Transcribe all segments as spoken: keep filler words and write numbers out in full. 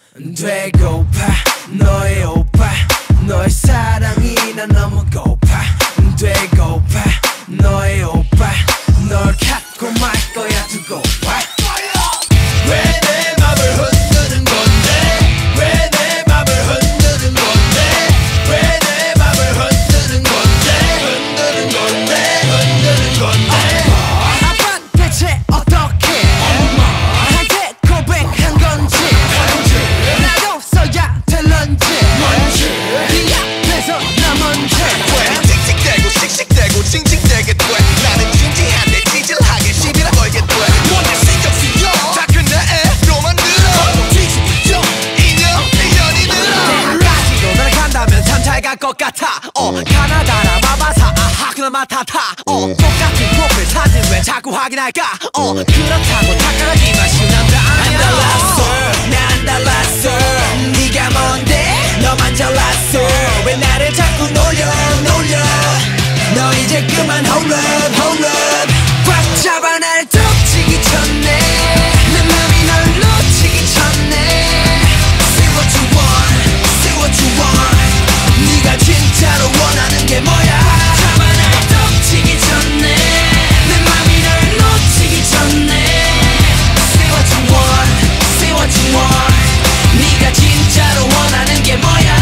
되고파 너의 오빠 너의 사랑이 난 너무 고파 되고파 너의 오빠 널 갖고 말 거야 두고 봐 왜 내 맘을 흔드는 건데 왜 내 맘을 흔드는 건데 왜 내 맘을 흔드는 건데 흔드는 건데 흔드는 건데 아빤 대체 어떻게 엄마한테 고백한 건지 나도 써야 될런지 뭔지 네 앞에서 나 먼저 왜 칙칙대고 씩씩대고 징징대게 돼 나는 진지한데 찌질하게 시비나 걸게 돼 뭔데 신경 쓰여 다 끝내 너만 들어 뒤집어져 인연 인연이 늘어 까지도 나를 간다면 참 잘 갈 것 같아 어 가나다라 마바사 아하 그나마 타타 어 똑같은 프로필 사진 왜 자꾸 확인할까 어 그렇다고 착각하기만 쉬운 남자 아니야 안 달랐어 나 안 달랐어 네가 뭔데 너만 잘났어 왜 나를 자꾸 놀려 놀려 너 이제 그만 hold up hold up 꽉 잡아 날 덮치기 전에 내 맘이 널 놓치기 전에 Say what you want Say what you want 네가 진짜로 원하는 게 뭐야 잡아 날 덮치기 전에 내 맘이 널 놓치기 전에 Say what you want Say what you want 네가 진짜로 원하는 게 뭐야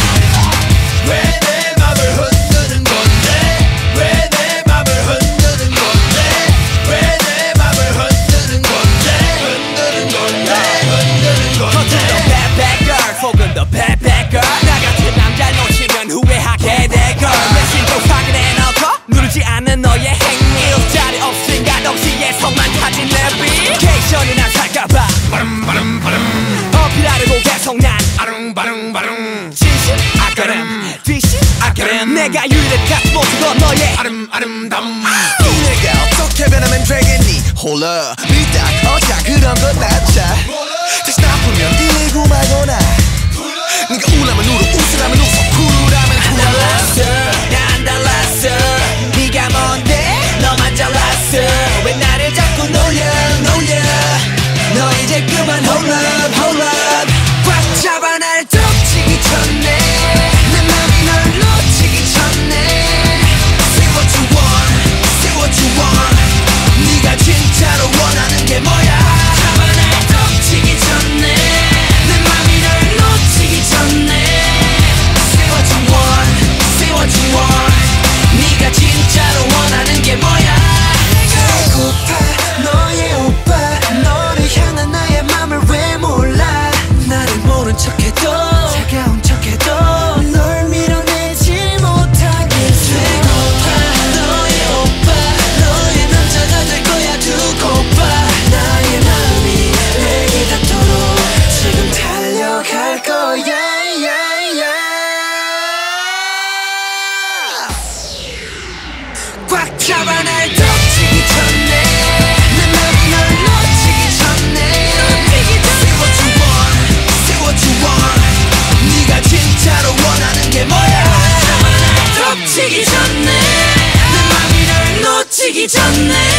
왜 내 맘을 흔드는 건데 왜 내 맘을 흔드는 건데 왜 내 맘을 흔드는 건데 흔드는 건데 흔드는 건데 겉은 더 bad bad girl 속은 더 bad bad girl 나 같은 남자를 놓치면 후회하게 될 걸 메신저 확인해 놓고 누르지 않는 너의 행위 일자리 없으니까 동시에 손만 타진 내비케이션이나 살까봐 바름 바름 바름 어필하려고 계속 난 아릉바릉바릉 진심 아까름 뒷심 아까름 내가 유일한 모습은 너의 아름 아름담 내가 어떻게 변하면 되겠니 홀라 미딱 어자 그런 건 낫자 다시 나쁘면 일고 말거나 네가 우라면 울어 웃으라면 웃어 쿨하면 쿨 안 달랐어 나 안 달랐어 네가 뭔데 너만 잘났어 왜 나를 자꾸 놀려 놀려 너 이제 그만 hold up hold up 꽉 잡아 날 덮치기 전에 내 맘이 널 놓치기 전에 Say what you want Say what you want 네가 진짜로 원하는 게 뭐야 잡아 날 덮치기 전에 내 맘이 널 놓치기 전에 Say what you want Say what you want 네가 진짜로 원하는 게 뭐야 배고파 너의 오빠 너를 향한 나의 맘을 왜 몰라 나를 모른 척해도 차가운 척해도 널 밀어내지 못하겠어 배고파 너의 오빠 너의 남자가 될 거야 두고 봐 나의 마음이 내게 닿도록 지금 달려갈 거야 yeah, yeah. 꽉 잡아 날 덮치기 전에 내 맘이 널 놓치기 전에 Say what you want Say what you want 네가 진짜로 원하는 게 뭐야 잡아 날 덮치기 전에 내 맘이 널 놓치기 전에